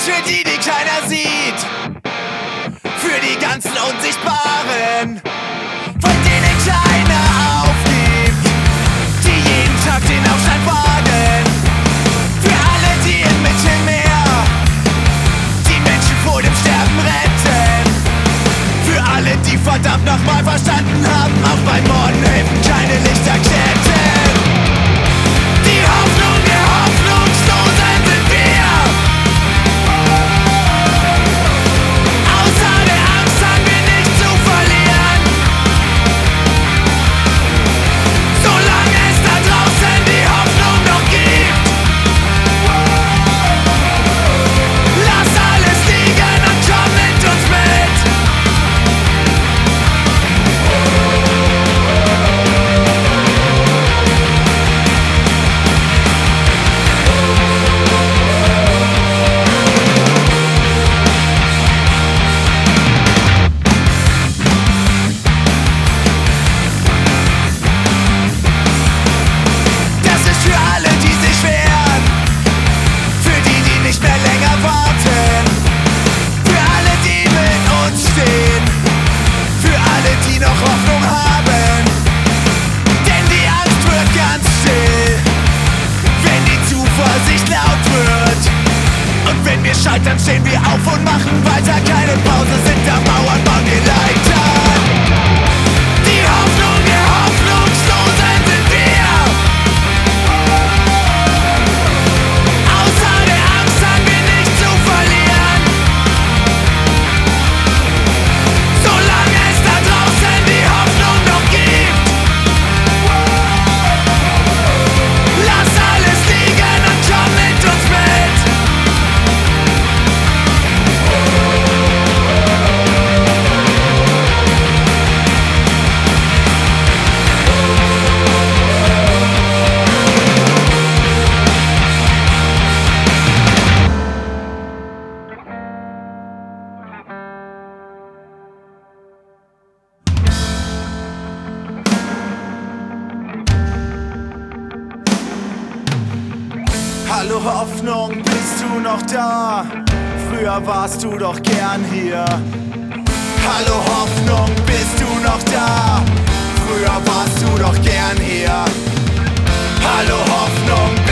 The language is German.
für die, die keiner sieht, für die ganzen Unsichtbaren, von denen keiner aufgibt, die jeden Tag den Aufstand wagen, für alle, die im Mittelmeer die Menschen vor dem Sterben retten, für alle, die verdammt nochmal verstanden haben, auch bei Morden helfen keine Lichterketten. Die Hoffnung der Hoffnungslosen sind wir. Außer der Angst haben wir nichts zu verlieren. Solange es da draußen die Hoffnung noch gibt, lass alles liegen und komm mit uns mit. Das ist für alle, die sich wehren, für die, die nicht mehr länger warten, für alle, die mit uns stehen, für alle, die noch Hoffnung haben. Denn die Angst wird ganz still, wenn die Zuversicht laut wird. Und wenn wir scheitern, stehen wir auf und machen weiter. Keine Pause, sind da Mauern, bauen wir Leitern. Die Hoffnung der Hoffnungslosen sind wir. Außer der Angst haben wir nichts zu verlieren. Solange es da draußen die Hoffnung noch gibt, lass alles liegen und komm mit uns mit. Hallo Hoffnung, bist du noch da? Früher warst du doch gern hier. Hallo Hoffnung, bist du noch da? Früher warst du doch gern hier. Hallo Hoffnung,